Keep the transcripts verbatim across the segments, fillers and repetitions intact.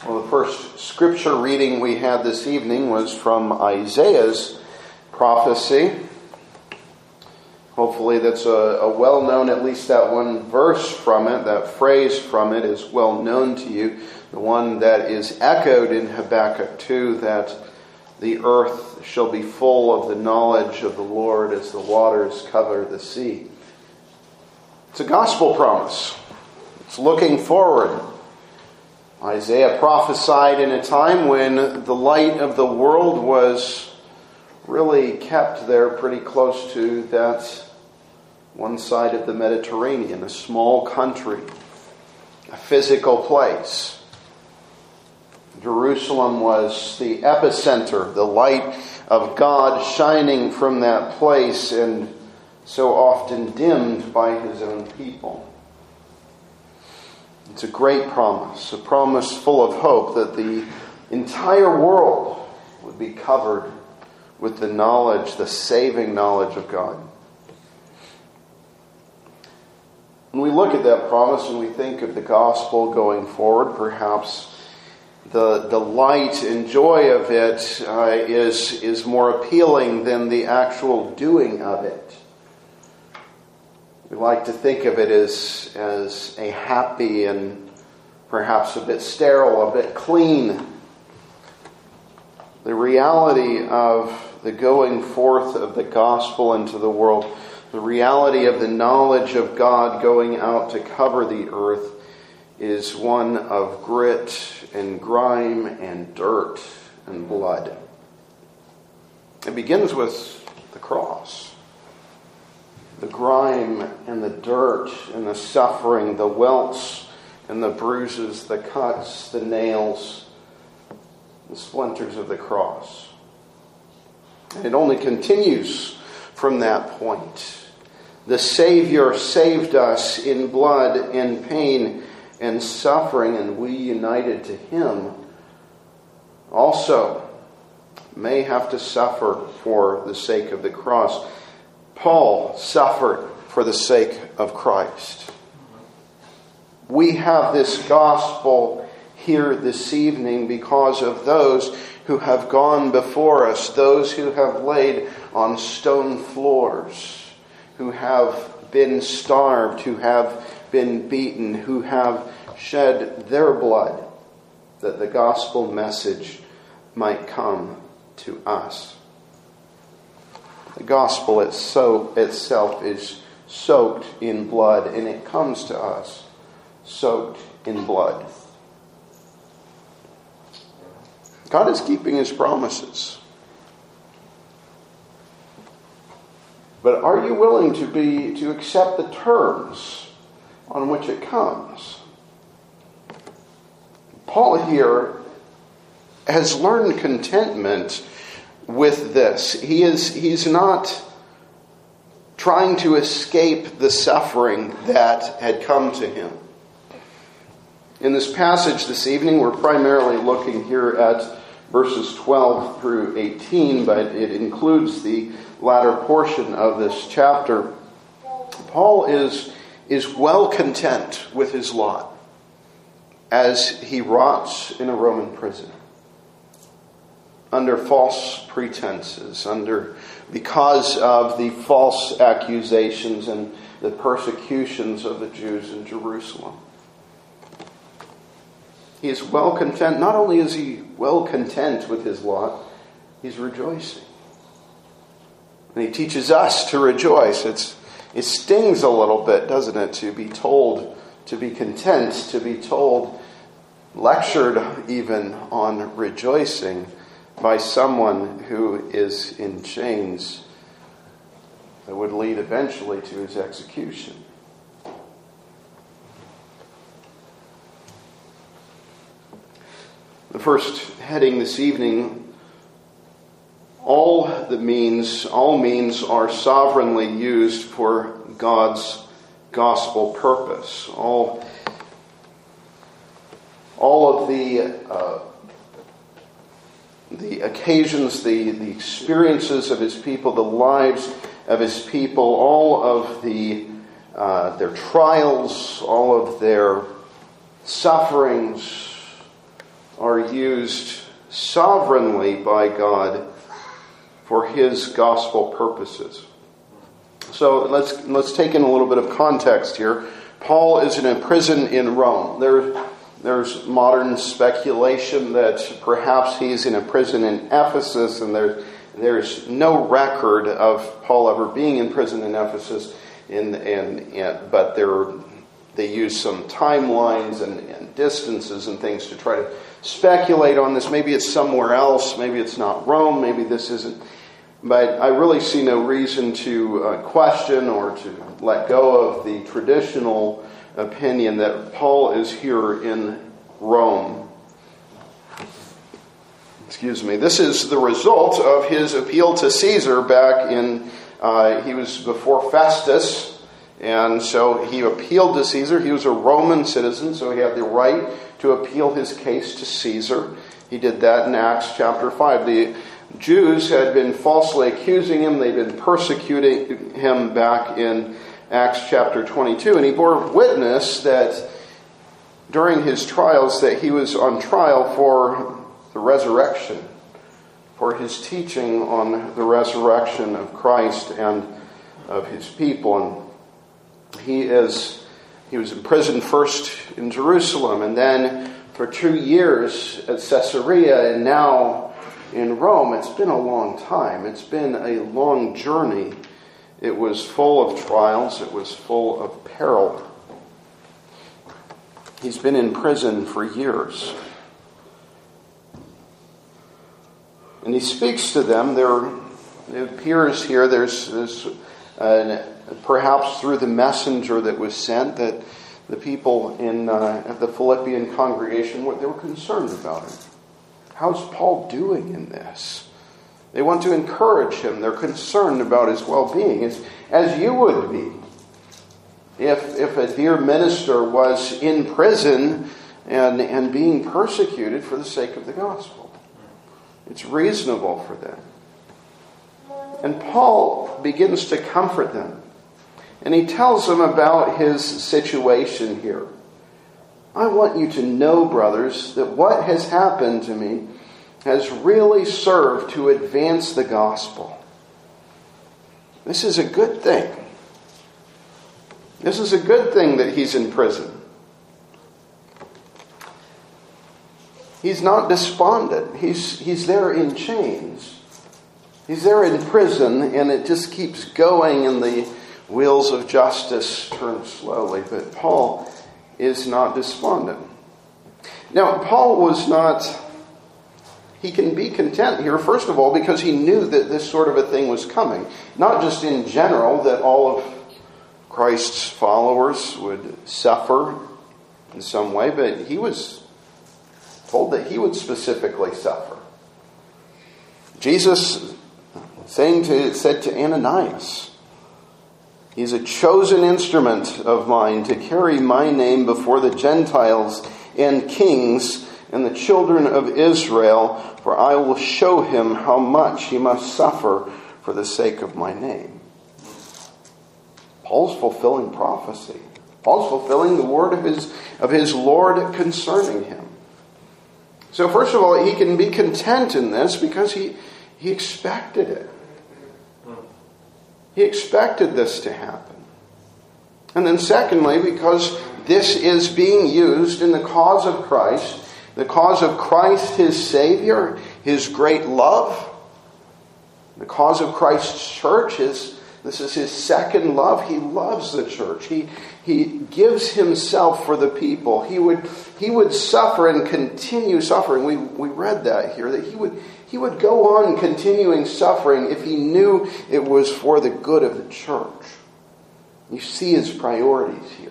Well, the first scripture reading we had this evening was from Isaiah's prophecy. Hopefully that's a, a well-known, at least that one verse from it, that phrase from it is well known to you. The one that is echoed in Habakkuk two, that the earth shall be full of the knowledge of the Lord as the waters cover the sea. It's a gospel promise. It's looking forward. Isaiah prophesied in a time when the light of the world was really kept there pretty close to that one side of the Mediterranean, a small country, a physical place. Jerusalem was the epicenter, the light of God shining from that place and so often dimmed by his own people. It's a great promise, a promise full of hope that the entire world would be covered with the knowledge, the saving knowledge of God. When we look at that promise and we think of the gospel going forward, perhaps the the light and joy of it uh, is, is more appealing than the actual doing of it. We like to think of it as, as a happy and perhaps a bit sterile, a bit clean. The reality of the going forth of the gospel into the world, the reality of the knowledge of God going out to cover the earth, is one of grit and grime and dirt and blood. It begins with the cross. The grime and the dirt and the suffering, the welts and the bruises, the cuts, the nails, the splinters of the cross. And it only continues from that point. The Savior saved us in blood and pain and suffering, and we, united to Him, also may have to suffer for the sake of the cross. Paul suffered for the sake of Christ. We have this gospel here this evening because of those who have gone before us, those who have laid on stone floors, who have been starved, who have been beaten, who have shed their blood, that the gospel message might come to us. The gospel itself is soaked in blood, and it comes to us soaked in blood. God is keeping His promises. But are you willing to be to accept the terms on which it comes? Paul here has learned contentment with this. He is he's not trying to escape the suffering that had come to him. In this passage this evening, we're primarily looking here at verses twelve through eighteen, but it includes the latter portion of this chapter. Paul is, is well content with his lot as he rots in a Roman prison, under false pretenses, under because of the false accusations and the persecutions of the Jews in Jerusalem. He is well content. Not only is he well content with his lot, he's rejoicing. And he teaches us to rejoice. It's, it stings a little bit, doesn't it, to be told to be content, to be told, lectured even on rejoicing by someone who is in chains that would lead eventually to his execution. The first heading this evening, all the means, all means are sovereignly used for God's gospel purpose. All, all of the uh, the occasions, the, the experiences of His people, the lives of His people, all of the uh, their trials, all of their sufferings, are used sovereignly by God for his gospel purposes. So let's let's take in a little bit of context here. Paul is in a prison in Rome. There, there's modern speculation that perhaps he's in a prison in Ephesus, and there's there's no record of Paul ever being in prison in Ephesus. In and, and but there they use some timelines and, and distances and things to try to speculate on this. Maybe it's somewhere else. Maybe it's not Rome. Maybe this isn't. But I really see no reason to uh, question or to let go of the traditional opinion that Paul is here in Rome. Excuse me. This is the result of his appeal to Caesar back in, uh, he was before Festus, and so he appealed to Caesar. He was a Roman citizen, so he had the right to appeal his case to Caesar. He did that in Acts chapter five. The Jews had been falsely accusing him. They'd been persecuting him back in Acts chapter twenty-two. And he bore witness that during his trials that he was on trial for the resurrection, for his teaching on the resurrection of Christ and of his people. And he is he was imprisoned first in Jerusalem, and then for two years at Caesarea, and now in Rome. It's been a long time. It's been a long journey. It was full of trials. It was full of peril. He's been in prison for years. And he speaks to them. There, it appears here there's, there's uh, perhaps through the messenger that was sent, that the people in uh, at the Philippian congregation, they were concerned about him. How's Paul doing in this? They want to encourage him. They're concerned about his well-being, as, as you would be. If, if a dear minister was in prison and, and being persecuted for the sake of the gospel. It's reasonable for them. And Paul begins to comfort them. And he tells them about his situation here. I want you to know, brothers, that what has happened to me has really served to advance the gospel. This is a good thing. This is a good thing that he's in prison. He's not despondent. He's, he's there in chains. He's there in prison, and it just keeps going, and the wheels of justice turn slowly. But Paul is not despondent. Now, Paul was not, he can be content here, first of all, because he knew that this sort of a thing was coming. Not just in general, that all of Christ's followers would suffer in some way, but he was told that he would specifically suffer. Jesus saying to, said to Ananias, he's a chosen instrument of mine to carry my name before the Gentiles and kings and the children of Israel, for I will show him how much he must suffer for the sake of my name. Paul's fulfilling prophecy. Paul's fulfilling the word of his, of his Lord concerning him. So first of all, he can be content in this because he, he expected it. He expected this to happen. And then secondly, because this is being used in the cause of Christ, the cause of Christ, his Savior, his great love, the cause of Christ's church, his, this is his second love. He loves the church. He, he gives himself for the people. He would, he would suffer and continue suffering. We, we read that here, that he would He would go on continuing suffering if he knew it was for the good of the church. You see his priorities here.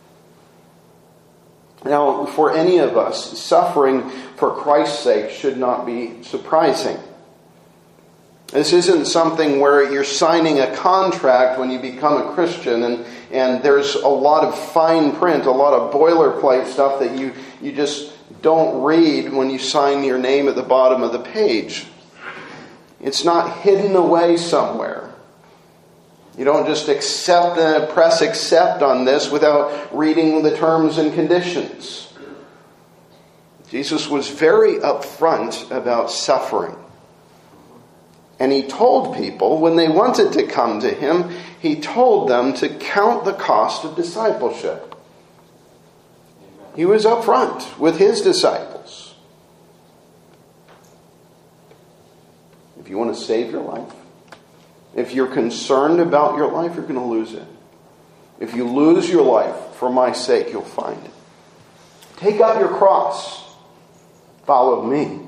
Now, for any of us, suffering for Christ's sake should not be surprising. This isn't something where you're signing a contract when you become a Christian and, and there's a lot of fine print, a lot of boilerplate stuff that you, you just don't read when you sign your name at the bottom of the page. It's not hidden away somewhere. You don't just accept and press accept on this without reading the terms and conditions. Jesus was very upfront about suffering. And he told people, when they wanted to come to him, he told them to count the cost of discipleship. He was upfront with his disciples. If you want to save your life, if you're concerned about your life, you're going to lose it. If you lose your life for my sake, you'll find it. Take up your cross. Follow me.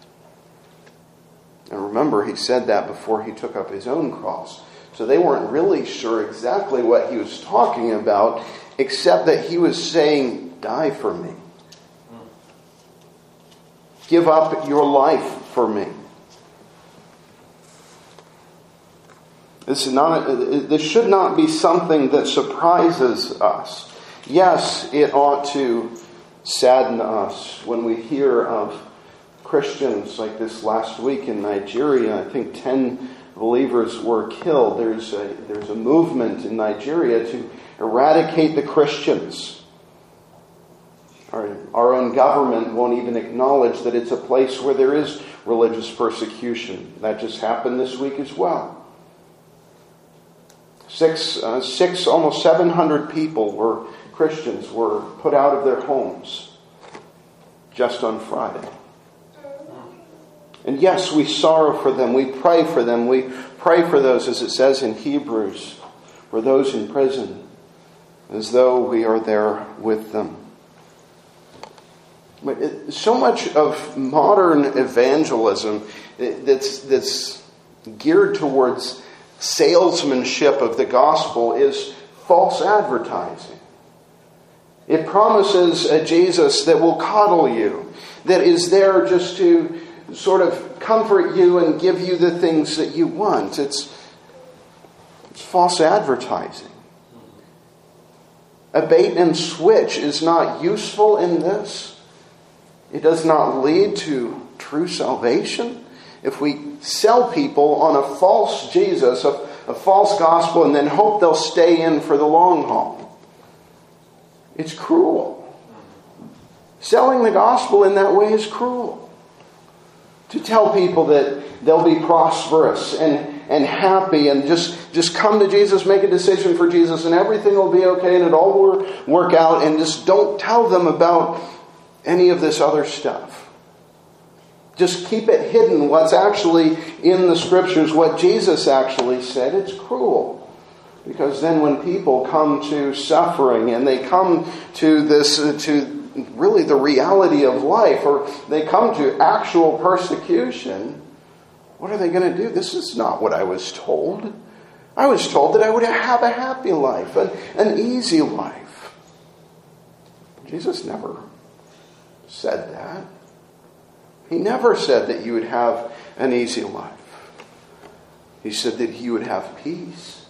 And remember, he said that before he took up his own cross. So they weren't really sure exactly what he was talking about, except that he was saying, die for me. Give up your life for me. This is not a, this should not be something that surprises us. Yes, it ought to sadden us when we hear of Christians like this last week in Nigeria. I think ten believers were killed. There's a, there's a movement in Nigeria to eradicate the Christians. Our, our own government won't even acknowledge that it's a place where there is religious persecution. That just happened this week as well. Six, uh, six, almost seven hundred people were Christians were put out of their homes just on Friday. And yes, we sorrow for them. We pray for them. We pray for those, as it says in Hebrews, for those in prison, as though we are there with them. But it, so much of modern evangelism that's, that's geared towards salesmanship of the gospel is false advertising. It promises a Jesus that will coddle you, that is there just to sort of comfort you and give you the things that you want. It's, it's false advertising. A bait and switch is not useful in this. It does not lead to true salvation. If we sell people on a false Jesus, a, a false gospel, and then hope they'll stay in for the long haul, it's cruel. Selling the gospel in that way is cruel. To tell people that they'll be prosperous and, and happy and just, just come to Jesus, make a decision for Jesus, and everything will be okay and it all will work out, and just don't tell them about any of this other stuff. Just keep it hidden what's actually in the scriptures, what Jesus actually said. It's cruel. Because then when people come to suffering and they come to this, uh, to really the reality of life, or they come to actual persecution, what are they going to do? This is not what I was told. I was told that I would have a happy life, an, an easy life. Jesus never said that. He never said that you would have an easy life. He said that you would have peace.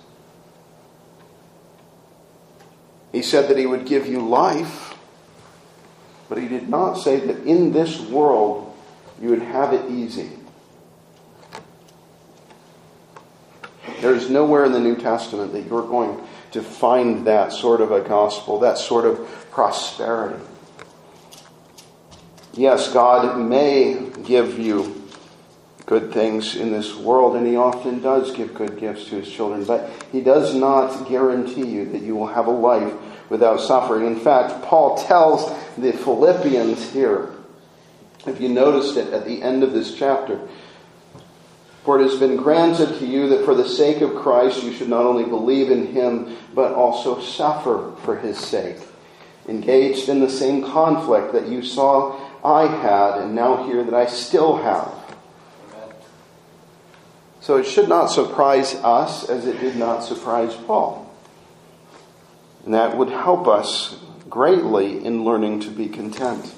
He said that he would give you life. But he did not say that in this world you would have it easy. There's nowhere in the New Testament that you're going to find that sort of a gospel, that sort of prosperity. Yes, God may give you good things in this world, and he often does give good gifts to his children, but he does not guarantee you that you will have a life without suffering. In fact, Paul tells the Philippians here, if you noticed it at the end of this chapter, for it has been granted to you that for the sake of Christ you should not only believe in him, but also suffer for his sake, engaged in the same conflict that you saw I had, and now hear that I still have. Amen. So it should not surprise us as it did not surprise Paul. And that would help us greatly in learning to be content.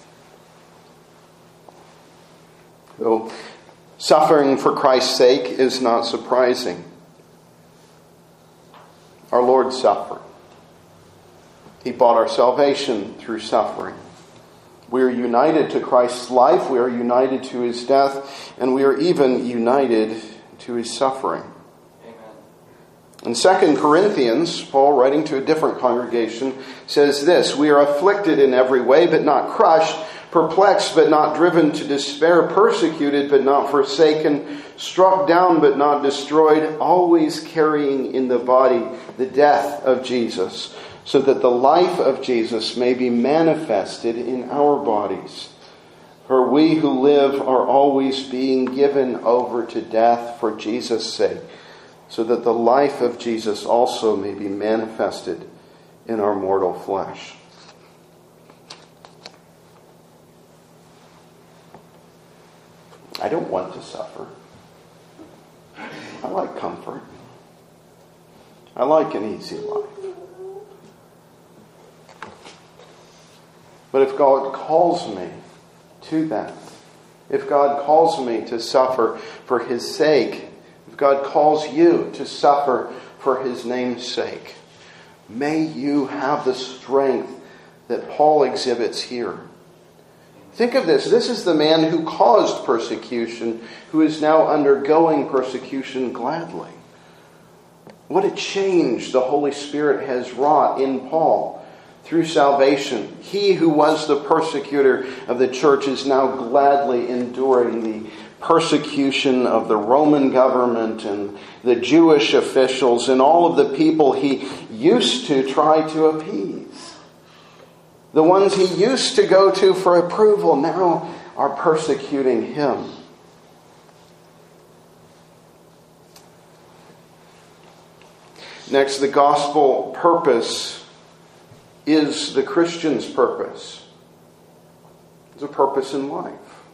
So, suffering for Christ's sake is not surprising. Our Lord suffered. He bought our salvation through suffering. We are united to Christ's life, we are united to his death, and we are even united to his suffering. Amen. In Second Corinthians, Paul, writing to a different congregation, says this: we are afflicted in every way, but not crushed, perplexed but not driven to despair, persecuted but not forsaken, struck down but not destroyed, always carrying in the body the death of Jesus, so that the life of Jesus may be manifested in our bodies. For we who live are always being given over to death for Jesus' sake, so that the life of Jesus also may be manifested in our mortal flesh. I don't want to suffer. I like comfort. I like an easy life. But if God calls me to that, if God calls me to suffer for His sake, if God calls you to suffer for His name's sake, may you have the strength that Paul exhibits here. Think of this. This is the man who caused persecution, who is now undergoing persecution gladly. What a change the Holy Spirit has wrought in Paul through salvation. He who was the persecutor of the church is now gladly enduring the persecution of the Roman government and the Jewish officials and all of the people he used to try to appease. The ones he used to go to for approval now are persecuting him. Next, the gospel purpose is the Christian's purpose. It's a purpose in life.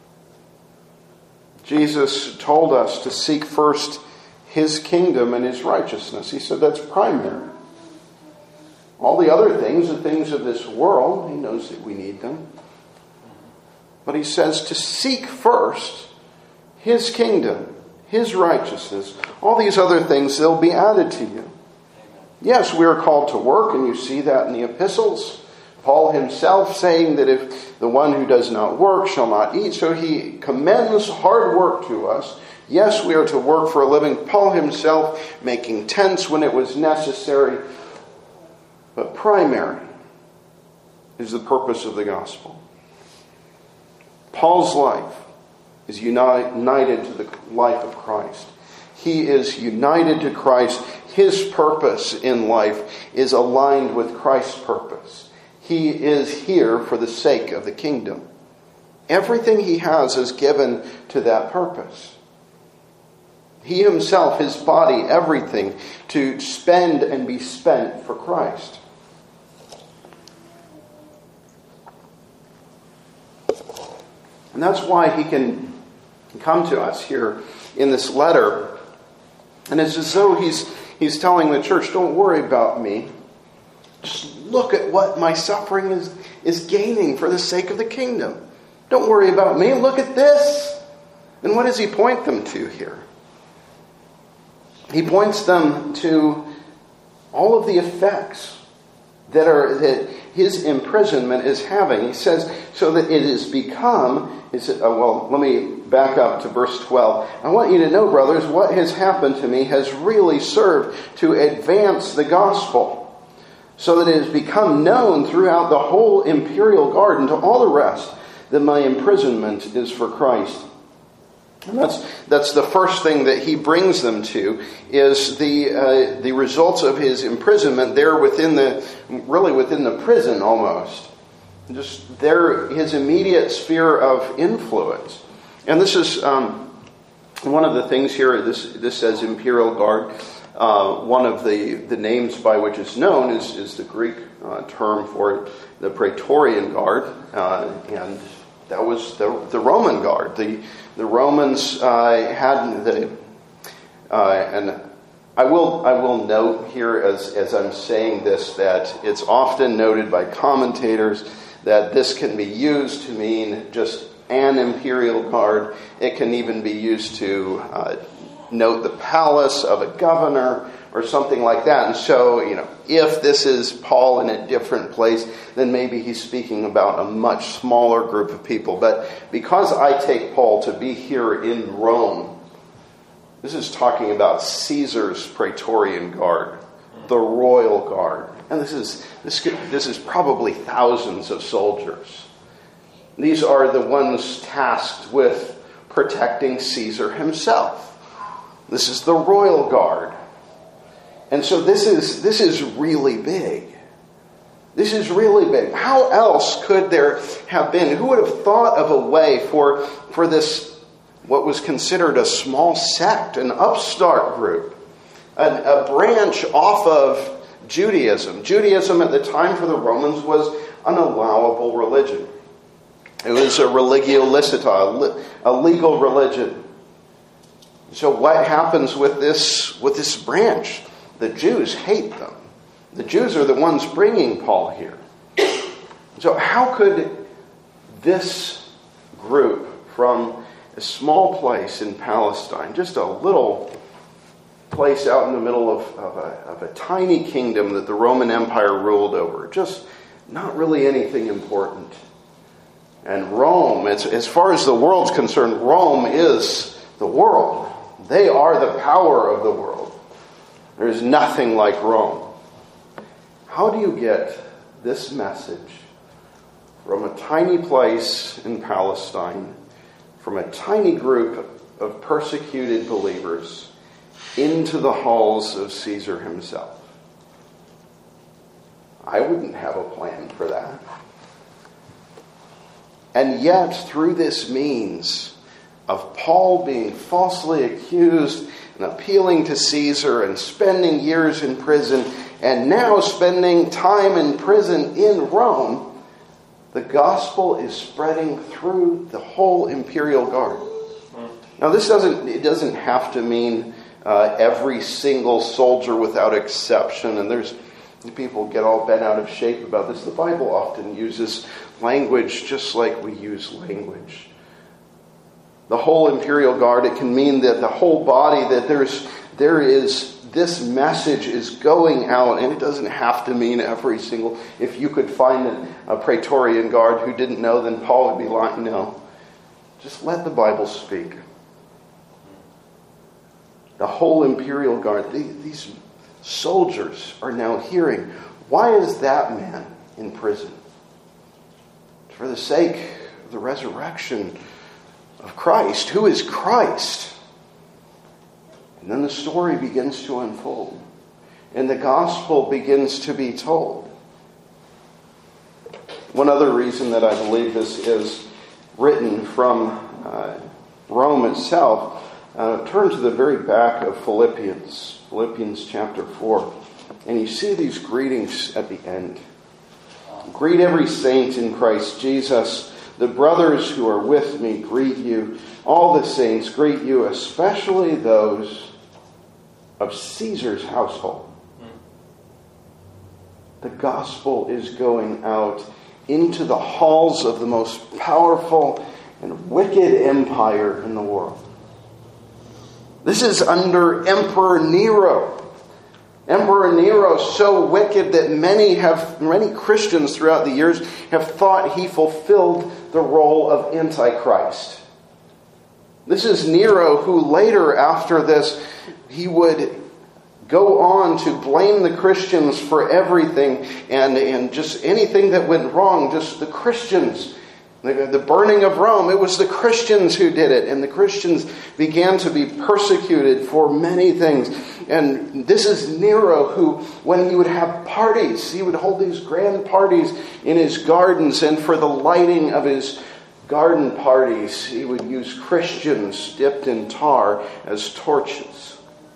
Jesus told us to seek first His kingdom and His righteousness. He said that's primary. All the other things, the things of this world, He knows that we need them. But He says to seek first His kingdom, His righteousness. All these other things, they'll be added to you. Yes, we are called to work, and you see that in the epistles. Paul himself saying that if the one who does not work shall not eat, so he commends hard work to us. Yes, we are to work for a living. Paul himself making tents when it was necessary. But primary is the purpose of the gospel. Paul's life is united to the life of Christ. He is united to Christ. His purpose in life is aligned with Christ's purpose. He is here for the sake of the kingdom. Everything he has is given to that purpose. He himself, his body, everything, to spend and be spent for Christ. And that's why he can come to us here in this letter. And it's as though he's he's telling the church, don't worry about me. Just look at what my suffering is, is gaining for the sake of the kingdom. Don't worry about me. Look at this. And what does he point them to here? He points them to all of the effects that are that his imprisonment is having. He says, so that it has become, is it, uh, well, let me back up to verse twelve. I want you to know, brothers, what has happened to me has really served to advance the gospel, so that it has become known throughout the whole imperial guard and to all the rest that my imprisonment is for Christ. And that's that's the first thing that he brings them to, is the uh, the results of his imprisonment there within the really within the prison almost, just there his immediate sphere of influence. And this is um, one of the things here. This this says Imperial Guard. Uh, one of the, the names by which it's known is is the Greek uh, term for the Praetorian Guard, uh, and that was the the Roman Guard. The The Romans uh, had the, uh, and I will I will note here as as I'm saying this that it's often noted by commentators that this can be used to mean just an imperial guard. It can even be used to uh, note the palace of a governor or something like that. And so, you know, if this is Paul in a different place, then maybe he's speaking about a much smaller group of people. But because I take Paul to be here in Rome, this is talking about Caesar's Praetorian Guard, the royal guard. And this is this could, this is probably thousands of soldiers. These are the ones tasked with protecting Caesar himself. This is the royal guard. And so this is this is really big. This is really big. How else could there have been? Who would have thought of a way for, for this, what was considered a small sect, an upstart group, an, a branch off of Judaism? Judaism at the time for the Romans was an allowable religion. It was a religio licita, a legal religion. So what happens with this, with this branch? The Jews hate them. The Jews are the ones bringing Paul here. So how could this group from a small place in Palestine, just a little place out in the middle of, of, a, of a tiny kingdom that the Roman Empire ruled over, just not really anything important. And Rome, as, as far as the world's concerned, Rome is the world. They are the power of the world. There is nothing like Rome. How do you get this message from a tiny place in Palestine, from a tiny group of persecuted believers, into the halls of Caesar himself? I wouldn't have a plan for that. And yet, through this means of Paul being falsely accused and appealing to Caesar and spending years in prison, and now spending time in prison in Rome, the gospel is spreading through the whole imperial guard. Now, this doesn't, it doesn't have to mean uh, every single soldier without exception. And there's people get all bent out of shape about this. The Bible often uses language just like we use language. The whole imperial guard, it can mean that the whole body, that there's there is this message is going out, and it doesn't have to mean every single. If you could find a, a Praetorian guard who didn't know, then Paul would be lying. No, just let the Bible speak. The whole imperial guard, these soldiers are now hearing, why is that man in prison? For the sake of the resurrection of Christ. Who is Christ? And then the story begins to unfold. And the gospel begins to be told. One other reason that I believe this is written from uh, Rome itself, uh, turn to the very back of Philippians. Philippians chapter four. And you see these greetings at the end. Greet every saint in Christ Jesus. The brothers who are with me greet you. All the saints greet you, especially those of Caesar's household. The gospel is going out into the halls of the most powerful and wicked empire in the world. This is under Emperor Nero. Emperor Nero, so wicked that many have, many Christians throughout the years have thought he fulfilled the role of Antichrist. This is Nero who later, after this, he would go on to blame the Christians for everything and, and just anything that went wrong, just the Christians. The, the burning of Rome, it was the Christians who did it. And the Christians began to be persecuted for many things. And this is Nero who, when he would have parties, he would hold these grand parties in his gardens. And for the lighting of his garden parties, he would use Christians dipped in tar as torches.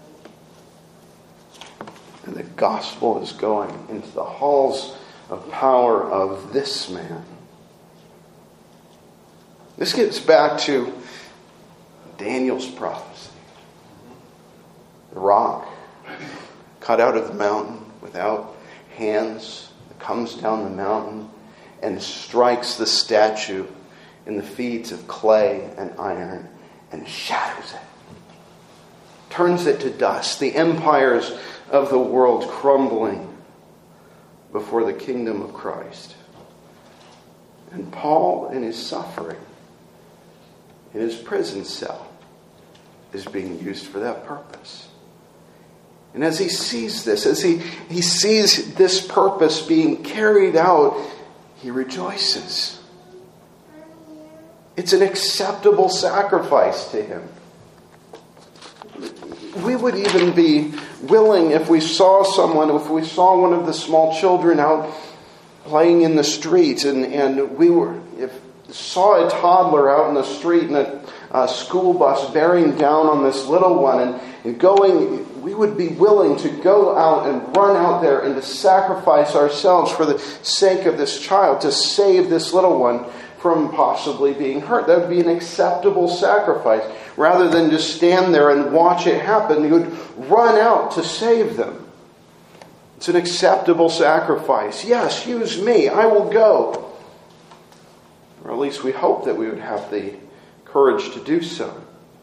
And the gospel is going into the halls of power of this man. This gets back to Daniel's prophecy. The rock cut out of the mountain without hands that comes down the mountain and strikes the statue in the feet of clay and iron and shatters it. Turns it to dust. The empires of the world crumbling before the kingdom of Christ. And Paul, in his suffering, in his prison cell, is being used for that purpose. And as he sees this, as he, he sees this purpose being carried out, he rejoices. It's an acceptable sacrifice to Him. We would even be willing, if we saw someone, if we saw one of the small children out playing in the street, and, and we were, if saw a toddler out in the street in a, a school bus bearing down on this little one and, and going, we would be willing to go out and run out there and to sacrifice ourselves for the sake of this child, to save this little one from possibly being hurt. That would be an acceptable sacrifice. Rather than just stand there and watch it happen, you would run out to save them. It's an acceptable sacrifice. Yes, use me. I will go. Or at least we hope that we would have the courage to do so.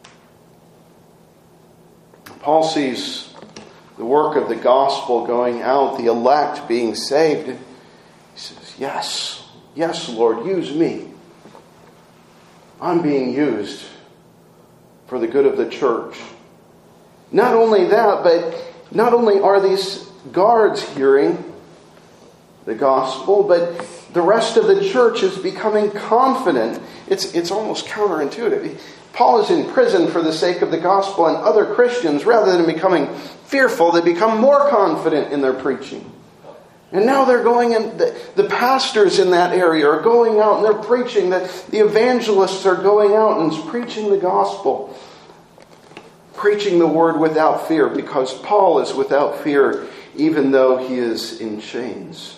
Paul sees the work of the gospel going out, the elect being saved. He says, yes, yes, Lord, use me. I'm being used for the good of the church. Not only that, but not only are these guards hearing the gospel, but the rest of the church is becoming confident. It's, it's almost counterintuitive. Paul is in prison for the sake of the gospel, and other Christians, rather than becoming fearful, they become more confident in their preaching. And now they're going in, the, the pastors in that area are going out and they're preaching. The, the evangelists are going out and preaching the gospel. Preaching the word without fear, because Paul is without fear even though he is in chains.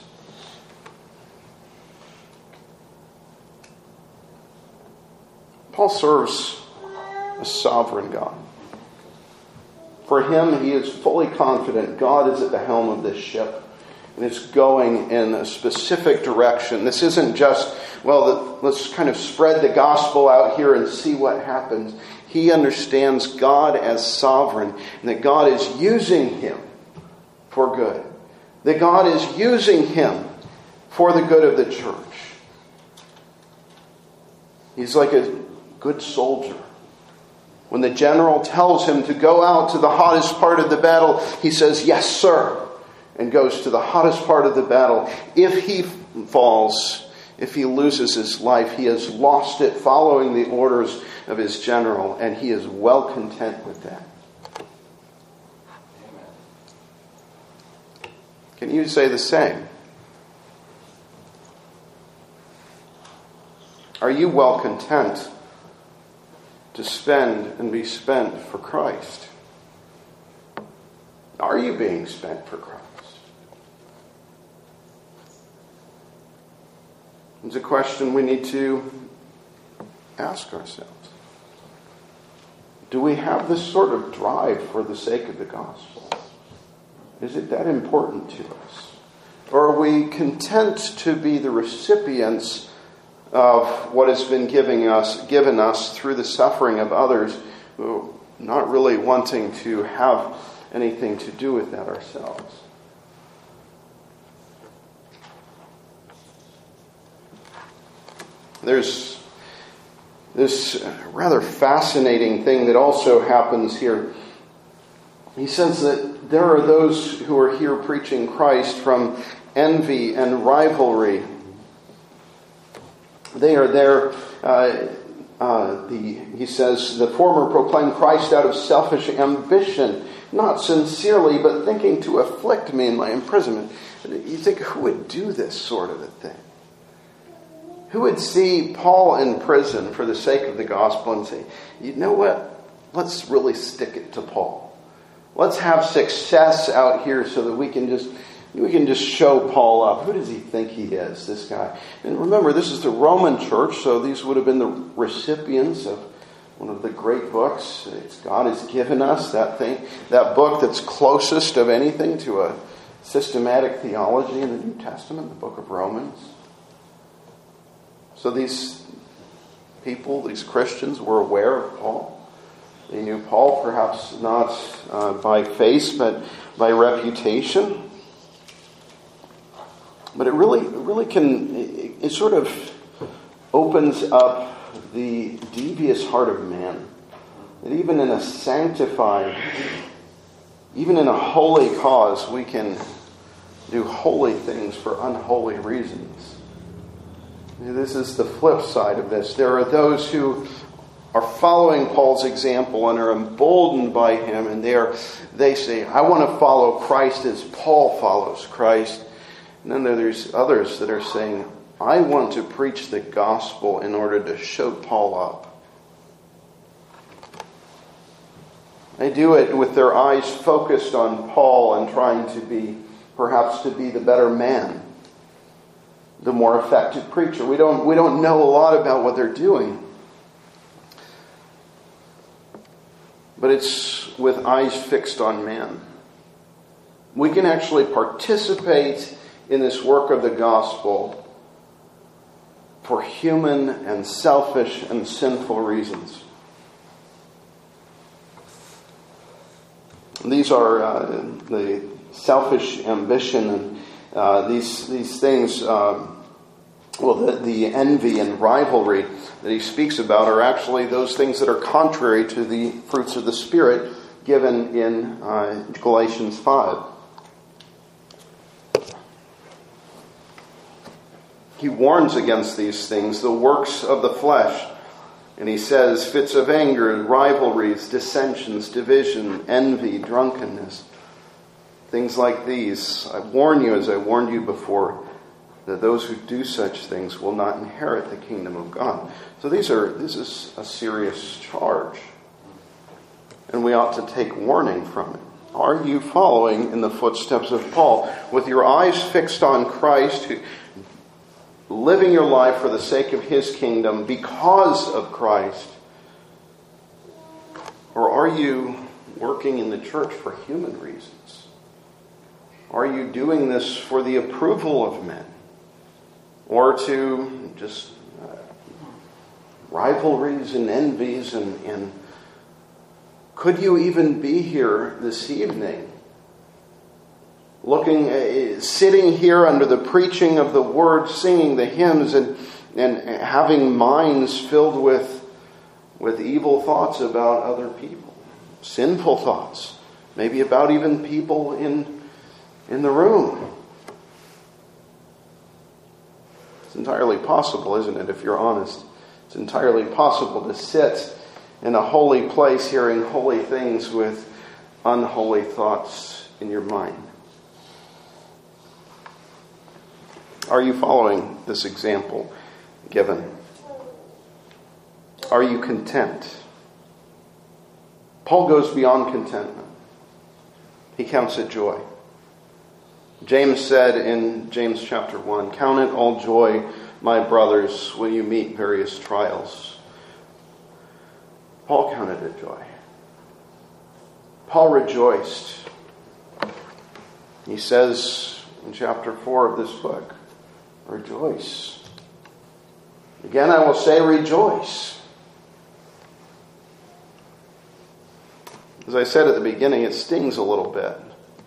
Paul serves a sovereign God. For him, he is fully confident God is at the helm of this ship. And it's going in a specific direction. This isn't just, well, let's kind of spread the gospel out here and see what happens. He understands God as sovereign, and that God is using him for good. That God is using him for the good of the church. He's like a good soldier. When the general tells him to go out to the hottest part of the battle, he says, yes, sir. And goes to the hottest part of the battle. If he falls, if he loses his life, he has lost it following the orders of his general, and he is well content with that. Can you say the same? Are you well content to spend and be spent for Christ? Are you being spent for Christ? It's a question we need to ask ourselves. Do we have this sort of drive for the sake of the gospel? Is it that important to us? Or are we content to be the recipients of what has been giving us, given us through the suffering of others, not really wanting to have anything to do with that ourselves? There's this rather fascinating thing that also happens here. He says that there are those who are here preaching Christ from envy and rivalry. They are there, uh, uh, the, he says, the former proclaim Christ out of selfish ambition, not sincerely, but thinking to afflict me in my imprisonment. You think, who would do this sort of a thing? Who would see Paul in prison for the sake of the gospel and say, you know what? Let's really stick it to Paul. Let's have success out here so that we can just we can just show Paul up. Who does he think he is, this guy? And remember, this is the Roman church, so these would have been the recipients of one of the great books. It's God has given us that thing, that book that's closest of anything to a systematic theology in the New Testament, the book of Romans. So these people, these Christians, were aware of Paul. They knew Paul, perhaps not uh, by face, but by reputation. But it really, it really can, it, it sort of opens up the devious heart of man. That even in a sanctified, even in a holy cause, we can do holy things for unholy reasons. This is the flip side of this. There are those who are following Paul's example and are emboldened by him, and they are they say, I want to follow Christ as Paul follows Christ. And then there's others that are saying, I want to preach the gospel in order to show Paul up. They do it with their eyes focused on Paul and trying to be, perhaps to be the better man, the more effective preacher. We don't, we don't know a lot about what they're doing. But it's with eyes fixed on man. We can actually participate in this work of the gospel for human and selfish and sinful reasons. These are uh, the selfish ambition and uh, these these things. Um, well, the, the envy and rivalry that he speaks about are actually those things that are contrary to the fruits of the Spirit given in uh, Galatians five. He warns against these things, the works of the flesh. And he says, fits of anger, rivalries, dissensions, division, envy, drunkenness. Things like these. I warn you, as I warned you before, that those who do such things will not inherit the kingdom of God. So these are this is a serious charge. And we ought to take warning from it. Are you following in the footsteps of Paul? With your eyes fixed on Christ, who, living your life for the sake of His kingdom because of Christ? Or are you working in the church for human reasons? Are you doing this for the approval of men? Or to just uh, rivalries and envies and, and could you even be here this evening looking, uh, sitting here under the preaching of the word, singing the hymns and, and having minds filled with, with evil thoughts about other people, sinful thoughts, maybe about even people in, in the room? It's entirely possible, isn't it, if you're honest? It's entirely possible to sit in a holy place hearing holy things with unholy thoughts in your mind. Are you following this example given? Are you content? Paul goes beyond contentment. He counts it joy. James said in James chapter one, count it all joy, my brothers, when you meet various trials. Paul counted it joy. Paul rejoiced. He says in chapter four of this book, rejoice. Again, I will say rejoice. As I said at the beginning, it stings a little bit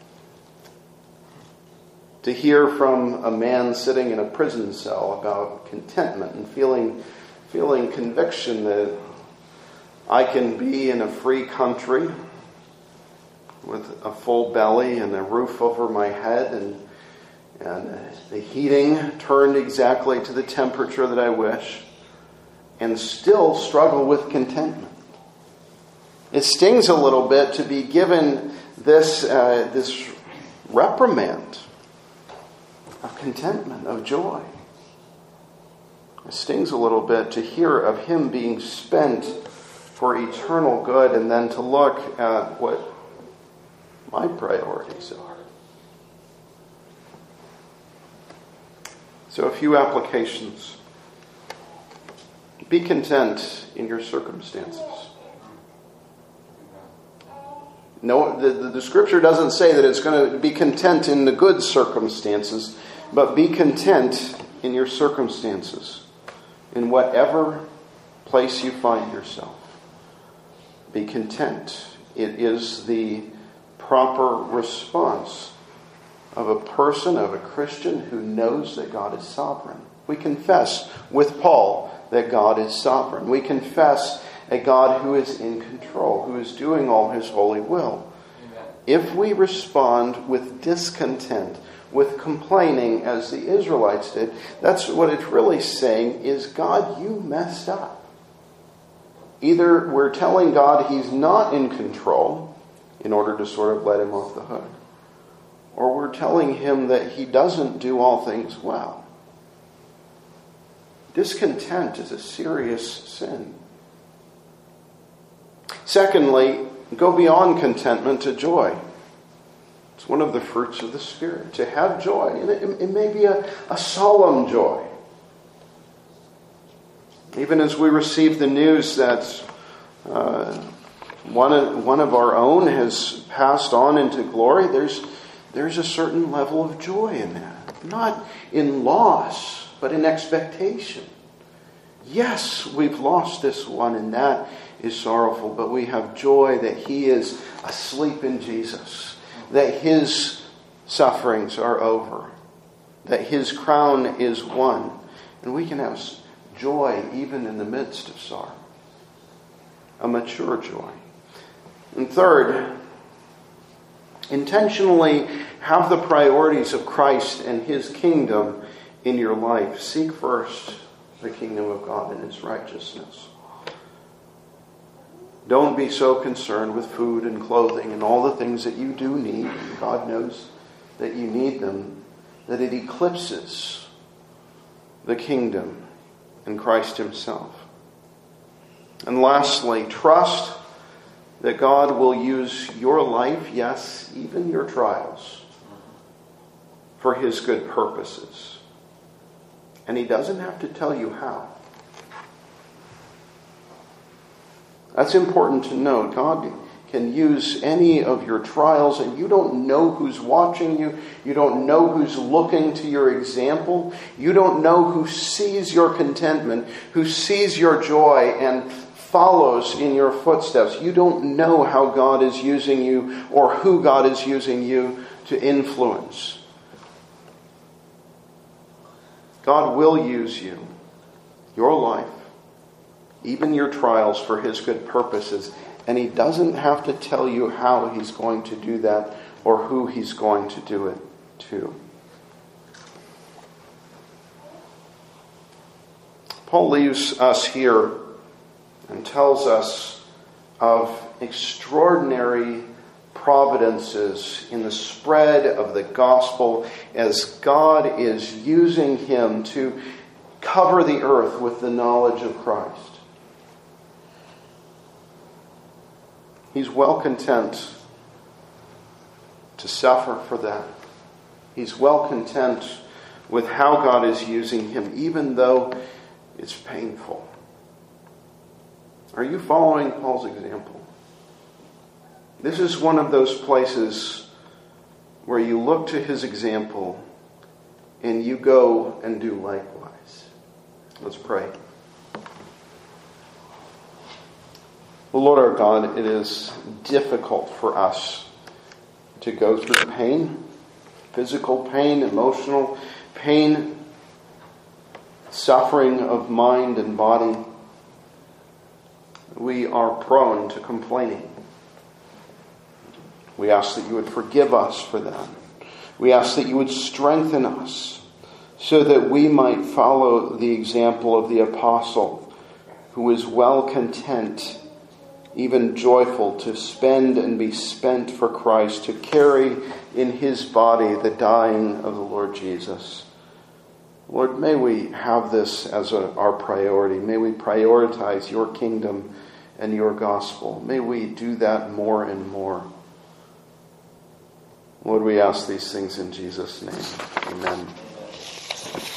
to hear from a man sitting in a prison cell about contentment and feeling, feeling conviction that I can be in a free country with a full belly and a roof over my head and and the heating turned exactly to the temperature that I wish, and still struggle with contentment. It stings a little bit to be given this uh, this reprimand of contentment, of joy. It stings a little bit to hear of him being spent for eternal good and then to look at what my priorities are. So a few applications. Be content in your circumstances. No, the, the, the scripture doesn't say that it's going to be content in the good circumstances, but be content in your circumstances, in whatever place you find yourself. Be content. It is the proper response of a person, of a Christian who knows that God is sovereign. We confess with Paul that God is sovereign. We confess a God who is in control, who is doing all His holy will. Amen. If we respond with discontent, with complaining as the Israelites did. That's what it's really saying is, God, you messed up. Either we're telling God he's not in control in order to sort of let him off the hook, or we're telling him that he doesn't do all things well. Discontent is a serious sin. Secondly, go beyond contentment to joy. It's one of the fruits of the Spirit, to have joy. And it, it may be a, a solemn joy. Even as we receive the news that uh, one, of, one of our own has passed on into glory, there's, there's a certain level of joy in that. Not in loss, but in expectation. Yes, we've lost this one, and that is sorrowful, but we have joy that he is asleep in Jesus, that his sufferings are over, that his crown is won, and we can have joy even in the midst of sorrow, a mature joy. And third, intentionally have the priorities of Christ and his kingdom in your life. Seek first the kingdom of God and his righteousness. Don't be so concerned with food and clothing and all the things that you do need, and God knows that you need them, that it eclipses the kingdom and Christ himself. And lastly, trust that God will use your life, yes, even your trials, for his good purposes. And he doesn't have to tell you how. That's important to know. God can use any of your trials, and you don't know who's watching you. You don't know who's looking to your example. You don't know who sees your contentment, who sees your joy and follows in your footsteps. You don't know how God is using you or who God is using you to influence. God will use you, your life, even your trials, for his good purposes. And he doesn't have to tell you how he's going to do that or who he's going to do it to. Paul leaves us here and tells us of extraordinary providences in the spread of the gospel as God is using him to cover the earth with the knowledge of Christ. He's well content to suffer for that. He's well content with how God is using him, even though it's painful. Are you following Paul's example? This is one of those places where you look to his example and you go and do likewise. Let's pray. Well, Lord our God, it is difficult for us to go through pain, physical pain, emotional pain, suffering of mind and body. We are prone to complaining. We ask that you would forgive us for that. We ask that you would strengthen us so that we might follow the example of the apostle, who is well content, even joyful, to spend and be spent for Christ, to carry in his body the dying of the Lord Jesus. Lord, may we have this as a, our priority. May we prioritize your kingdom and your gospel. May we do that more and more. Lord, we ask these things in Jesus' name. Amen.